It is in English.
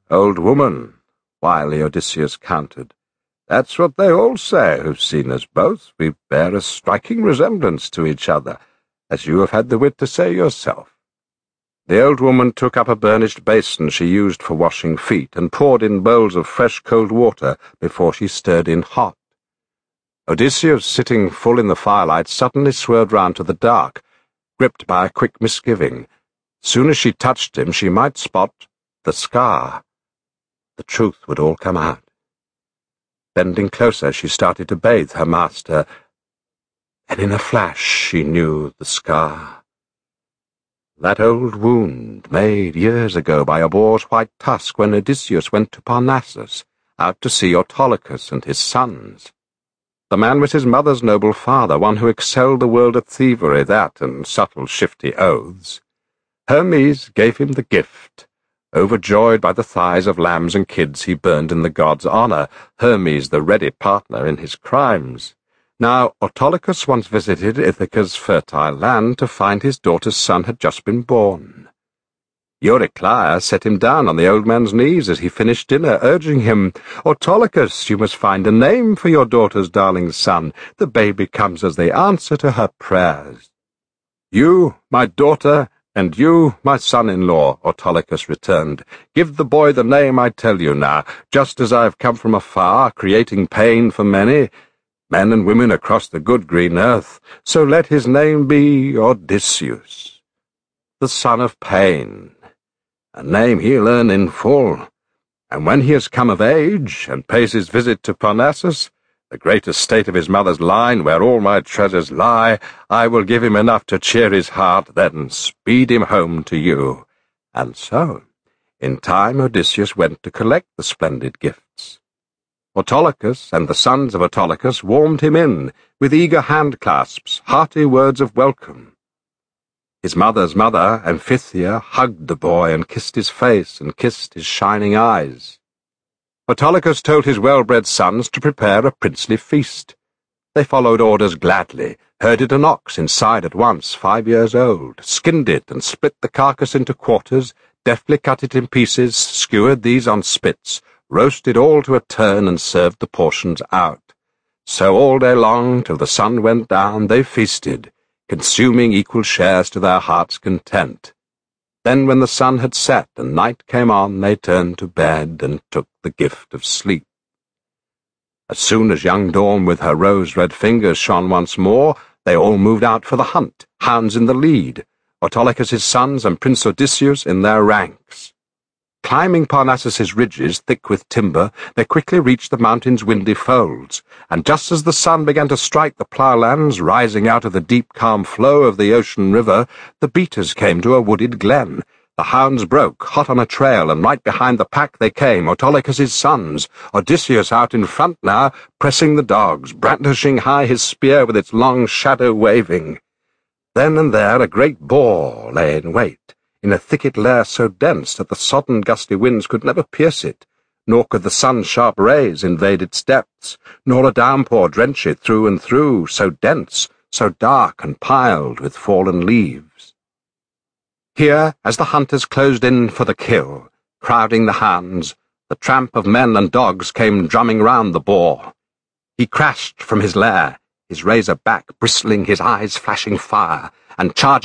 "Old woman," wily Odysseus countered. "That's what they all say who've seen us both. We bear a striking resemblance to each other, as you have had the wit to say yourself." The old woman took up a burnished basin she used for washing feet and poured in bowls of fresh cold water before she stirred in hot. Odysseus, sitting full in the firelight, suddenly swerved round to the dark, gripped by a quick misgiving. Soon as she touched him, she might spot the scar. The truth would all come out. Bending closer, she started to bathe her master. Then in a flash she knew the scar. That old wound, made years ago by a boar's white tusk when Odysseus went to Parnassus, out to see Autolycus and his sons. The man was his mother's noble father, one who excelled the world at thievery, that and subtle shifty oaths. Hermes gave him the gift. Overjoyed by the thighs of lambs and kids he burned in the god's honour, Hermes the ready partner in his crimes. Now Autolycus once visited Ithaca's fertile land to find his daughter's son had just been born. Eurycleia set him down on the old man's knees as he finished dinner, urging him, "Autolycus, you must find a name for your daughter's darling son. The baby comes as the answer to her prayers." "You, my daughter, and you, my son-in-law," Autolycus returned. "Give the boy the name I tell you now, just as I have come from afar, creating pain for many, men and women across the good green earth. So let his name be Odysseus, the son of pain, a name he'll earn in full. And when he has come of age, and pays his visit to Parnassus, the great estate of his mother's line, where all my treasures lie, I will give him enough to cheer his heart, then speed him home to you." And so, in time Odysseus went to collect the splendid gifts. Autolycus and the sons of Autolycus warmed him in, with eager hand-clasps, hearty words of welcome. His mother's mother, Amphithea, hugged the boy and kissed his face and kissed his shining eyes. Autolycus told his well-bred sons to prepare a princely feast. They followed orders gladly, herded an ox inside at once, 5 years old, skinned it and split the carcass into quarters, deftly cut it in pieces, skewered these on spits, roasted all to a turn and served the portions out. So all day long, till the sun went down, they feasted, consuming equal shares to their heart's content. Then when the sun had set and night came on, they turned to bed and took the gift of sleep. As soon as young Dawn with her rose-red fingers shone once more, they all moved out for the hunt, hounds in the lead, Autolycus' sons and Prince Odysseus in their ranks. Climbing Parnassus's ridges, thick with timber, they quickly reached the mountain's windy folds, and just as the sun began to strike the ploughlands rising out of the deep calm flow of the ocean river, the beaters came to a wooded glen. The hounds broke, hot on a trail, and right behind the pack they came, Autolycus' sons, Odysseus out in front now, pressing the dogs, brandishing high his spear with its long shadow waving. Then and there a great boar lay in wait, in a thicket lair so dense that the sodden gusty winds could never pierce it, nor could the sun's sharp rays invade its depths, nor a downpour drench it through and through, so dense, so dark and piled with fallen leaves. Here, as the hunters closed in for the kill, crowding the hounds, the tramp of men and dogs came drumming round the boar. He crashed from his lair, his razor back bristling, his eyes flashing fire, and charging